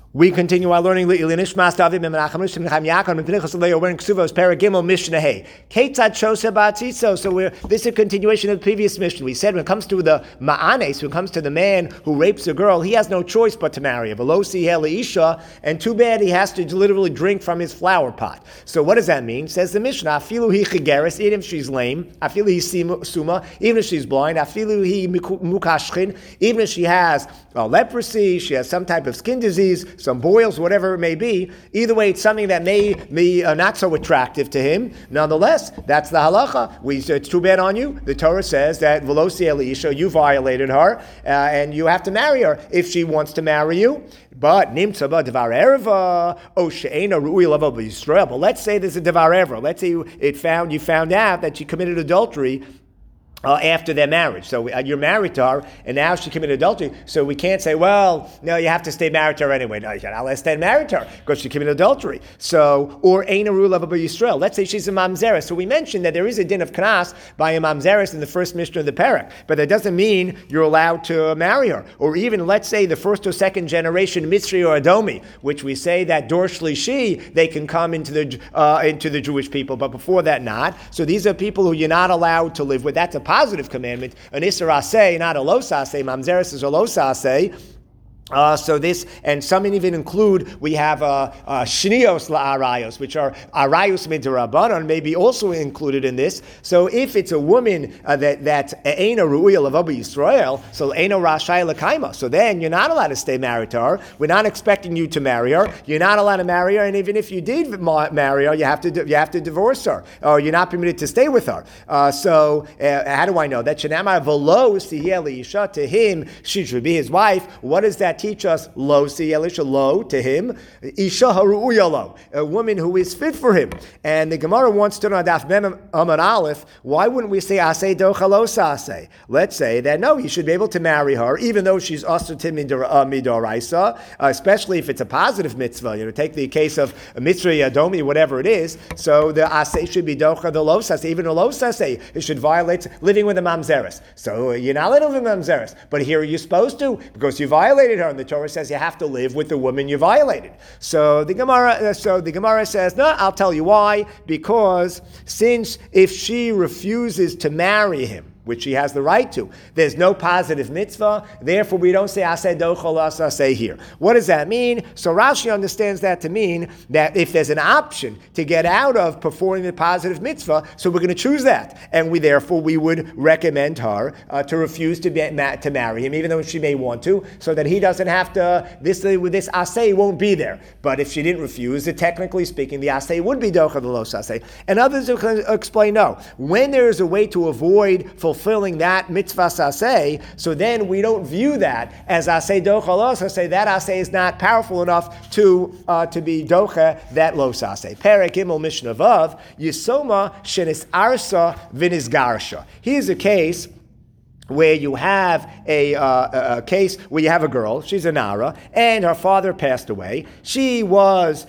We continue our learning. We're in Ksuvos Paragimel Mishnah Hey. Ketzad Shosa Batziso. So this is a continuation of the previous Mishnah. We said when it comes to the Ma'anes, when it comes to the man who rapes a girl, he has no choice but to marry her. Velosi Heli Isha, and too bad he has to literally drink from his flower pot. So what does that mean? Says the Mishnah, Afilu hi chigeres, even if she's lame, Afilu hi suma, even if she's blind, Afilu hi mukashchin, even if she has leprosy, she has some type of skin disease, some boils, whatever it may be. Either way, it's something that may be not so attractive to him. Nonetheless, that's the halacha. It's too bad on you. The Torah says that Velosi Elisha, you violated her, and you have to marry her if she wants to marry you. But nimtza ba devar erva o she'ena ru'ui lava b'Yisrael. But let's say there's a devar erva. Let's say you found out that she committed adultery after their marriage. So you're married to her, and now she committed adultery. So we can't say, well, no, you have to stay married to her anyway. No, you can't. I'll stay married to her because she committed adultery. So, or Eina Ru Lava Yisrael. Let's say she's a mamzeres. So we mentioned that there is a din of knas by a mamzeres in the first Mishnah of the parak, but that doesn't mean you're allowed to marry her. Or even, let's say, the first or second generation Mitzri or Adomi, which we say that Dor Shlishi, they can come into the Jewish people, but before that, not. So these are people who you're not allowed to live with. That's a positive commandment, an Isser Aseh, not a Los Aseh. Mamzeres is a Los Aseh. So this, and some even include, we have shnios la'arayos, which are arayos midrabanan, may be also included in this. So if it's a woman that eina ru'ya lavabu Yisrael, so eina rashai l'kaima, so then you're not allowed to stay married to her. We're not expecting you to marry her. You're not allowed to marry her, and even if you did marry her, you have to divorce her, or you're not permitted to stay with her. So how do I know that? Shenamar v'lo sihiyeh li'isha, to him she should be his wife. What does that teach us? Lo si Elisha, lo to him, isha haru'uya lo, a woman who is fit for him. And the Gemara wants to know Daf Mem Amud Aleph. Why wouldn't we say asay docha lo sasay? Let's say that no, he should be able to marry her, even though she's asutim midoraisa, especially if it's a positive mitzvah. Take the case of a mitzvah yadomi, whatever it is. So the asay should be docha the lo sasay, even a lo sasay, it should violate living with a mamzeres. So you're not allowed to live with a mamzeres, but here you're supposed to because you violated her. And the Torah says you have to live with the woman you violated. So the Gemara says, no, I'll tell you why. Because since if she refuses to marry him, which she has the right to, there's no positive mitzvah, therefore we don't say aseh dochol aseh here. What does that mean? So Rashi understands that to mean that if there's an option to get out of performing the positive mitzvah, so we're going to choose that. And we would recommend her to refuse to marry him, even though she may want to, so that he doesn't have to, this aseh won't be there. But if she didn't refuse, technically speaking, the aseh would be dochol the los aseh. And others explain, no. When there is a way to avoid fulfilling that mitzvah aseh, so then we don't view that as aseh docha los aseh. That aseh is not powerful enough to be docha that los aseh. Perek Gimel Mishnah Vav Yisoma shenis arsa v'nis garsha. Here's a case where you have a case where you have a girl, she's a nara, and her father passed away. She had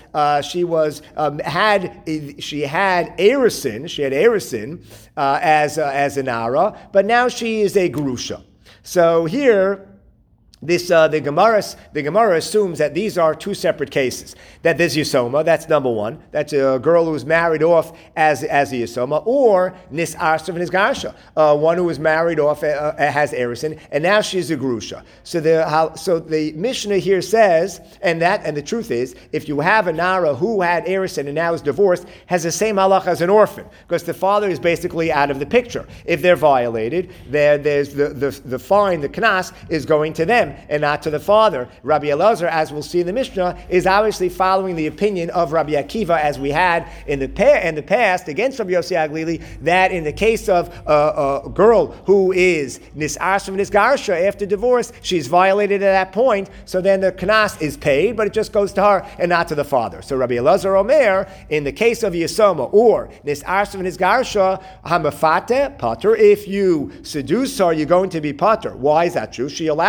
erisin as a nara, but now she is a gerusha. So here, the Gemara assumes that these are two separate cases. That there's Yisoma, that's number one. That's a girl who's married off as a Yisoma, or Nis Arsav and Nisgarsha, one who was married off has Erison, and now she's a Grusha. So the Mishnah here says, and the truth is, if you have a Nara who had Erison and now is divorced, has the same halach as an orphan, because the father is basically out of the picture. If they're violated, there's the fine, the knas, is going to them and not to the father. Rabbi Elazar, as we'll see in the Mishnah, is obviously following the opinion of Rabbi Akiva, as we had in the past against Rabbi Yossi Aglili, that in the case of a girl who is nis'as from nisgarsha after divorce, she's violated at that point, so then the knas is paid, but it just goes to her and not to the father. So Rabbi Elazar Omer, in the case of Yisoma or nis'as from nisgarsha, hamafate pater, if you seduce her, you're going to be pater. Why is that true? She allowed herself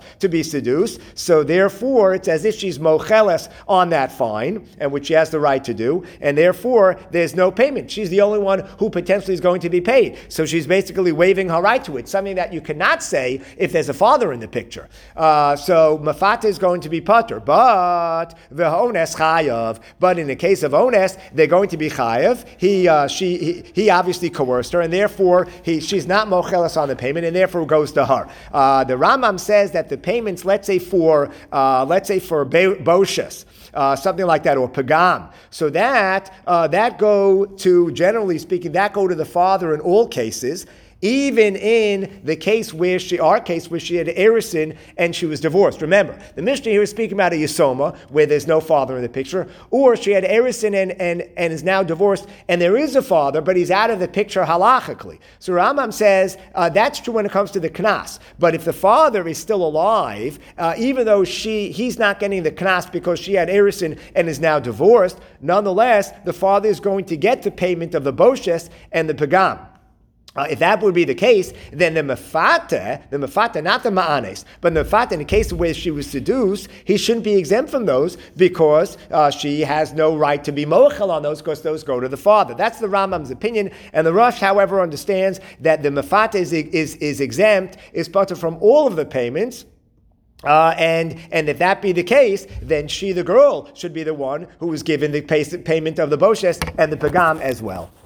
to be seduced. So therefore, it's as if she's mocheles on that fine, and which she has the right to do, and therefore there's no payment. She's the only one who potentially is going to be paid. So she's basically waiving her right to it, something that you cannot say if there's a father in the picture. So mafata is going to be pater, but the ones chayav. But in the case of ones, they're going to be chayav. He obviously coerced her, and therefore she's not mocheles on the payment, and therefore goes to her. The Rambam says that the payments, let's say for boshes, something like that, or pagam. So that go to, generally speaking, that go to the father in all cases. Even in the case where she had erisin and she was divorced. Remember, the Mishnah here is speaking about a yisoma where there's no father in the picture, or she had erisin and is now divorced, and there is a father, but he's out of the picture halachically. So Rambam says that's true when it comes to the knas. But if the father is still alive, even though he's not getting the knas because she had erisin and is now divorced, nonetheless, the father is going to get the payment of the boshes and the pagam. If that would be the case, then the mafata, not the ma'anes, but the mafata, in the case where she was seduced, he shouldn't be exempt from those because she has no right to be mochel on those because those go to the father. That's the Rambam's opinion, and the Rosh, however, understands that the mafata is exempt, is part from all of the payments. And if that be the case, then she, the girl, should be the one who is given the payment of the boshes and the pagam as well.